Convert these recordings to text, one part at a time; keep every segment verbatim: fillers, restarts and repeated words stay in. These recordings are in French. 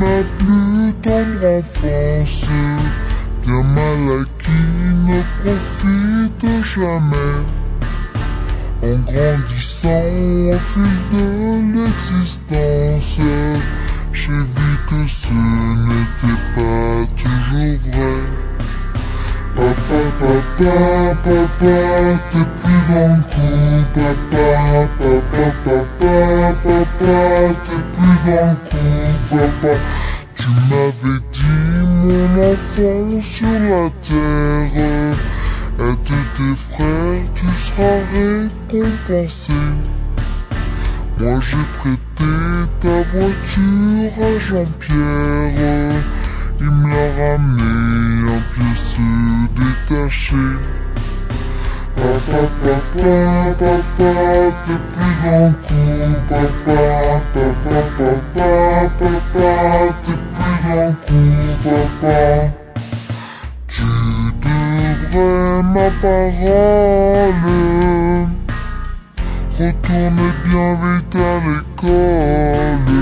m'as plus tendre enfance, bien mal acquis ne profite jamais. En grandissant au fil de l'existence, j'ai vu que ce n'était pas toujours vrai. Papa, papa, papa, t'es plus dans le coup. Papa, papa, papa, papa, t'es plus dans le coup. Papa, tu m'avais dit, mon enfant sur la terre, aide tes frères, tu seras récompensé. Moi j'ai prêté ta voiture à Jean-Pierre, il me l'a ramené en pièces détachées. Papa, papa, papa, t'es plus dans le coup. Papa, papa, papa, papa, t'es plus dans le coup. Papa, tu devrais ma parole, retourner bien vite à l'école,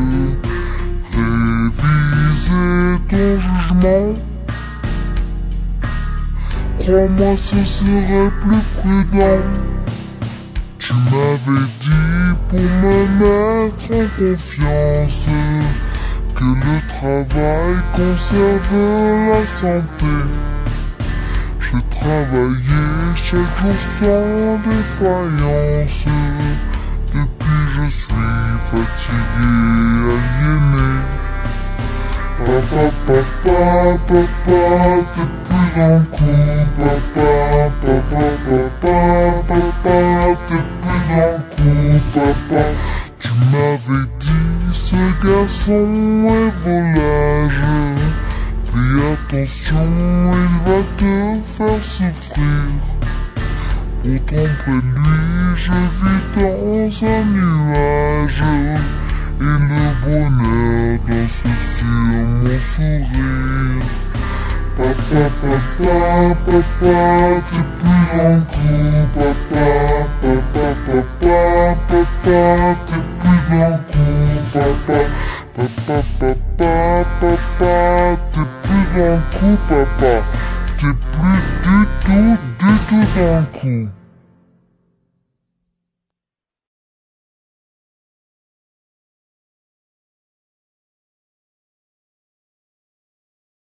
réviser ton jugement. Crois-moi, ce serait plus prudent. Tu m'avais dit pour me mettre en confiance que le travail conserve la santé. J'ai travaillé chaque jour sans défaillance. Depuis je suis fatigué, aliéné. Papa, papa, papa, t'es plus dans le coup. Papa, papa, papa, papa, t'es plus dans le coup. Papa, tu m'avais dit, ce garçon est volage. Fais attention, il va te faire souffrir. Pourtant près de lui, je vis dans un nuage, et le bonheur danse sur mon sourire. Papa, papa, papa, t'es plus dans le coup. Papa, papa, papa, papa, t'es plus dans le coup. Papa, papa, papa, papa, t'es plus dans le coup. Papa, t'es plus du tout, du tout dans le coup.